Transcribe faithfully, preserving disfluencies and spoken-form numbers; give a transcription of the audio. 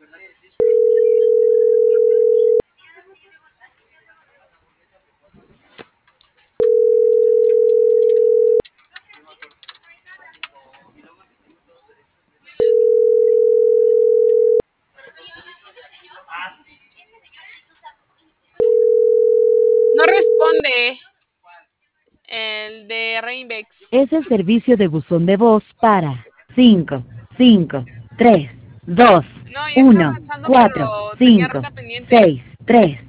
No responde el de Rainbex. Es el servicio de buzón de voz para cinco, cinco, tres, dos, No, ya está uno, avanzando, cuatro, pero tenía cinco, ruta pendiente. seis, tres.